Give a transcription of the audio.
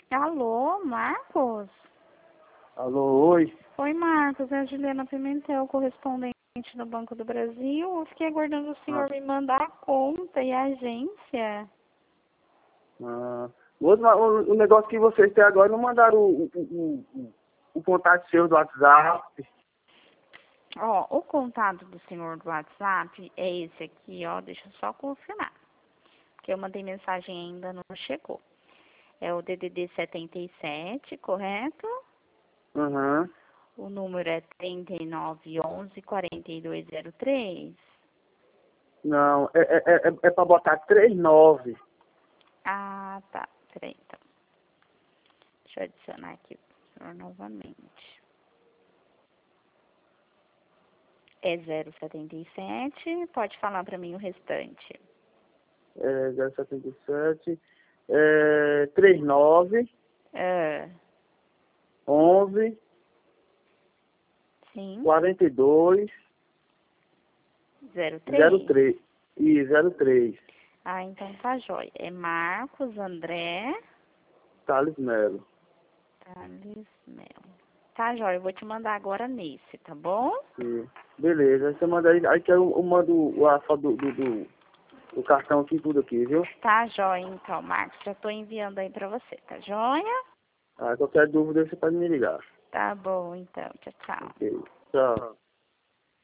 Alô, Marcos? Alô, oi. Oi, Marcos. É a Juliana Pimentel, correspondente do Banco do Brasil. Eu fiquei aguardando o Ah, senhor me mandar a conta e a agência. ah, o negócio que vocês têm agora, não mandaram o contato seu do WhatsApp. Ó, o contato do senhor do WhatsApp é esse aqui, ó. Deixa eu só confirmar. Porque eu mandei mensagem e ainda não chegou. É o DDD 77, correto? Aham. O número é 3911-4203. Não, é pra botar 39. Ah, tá. Peraí, então. Deixa eu adicionar aqui o senhor novamente. É 077. Pode falar para mim o restante. 077. 39, Ah, 11, sim. 42, 03. 03. E 03. Ah, então tá jóia. É Marcos André Thales Melo. Thales Melo. Tá jóia, eu vou te mandar agora nesse, tá bom? Sim. Beleza, você manda aí que eu mando a foto do cartão aqui, tudo aqui, viu? Tá jóia, então, Marcos. Já tô enviando aí pra você, tá jóia? Ah, qualquer dúvida você pode me ligar. Tá bom, então. Tchau, tchau. Ok. Tchau.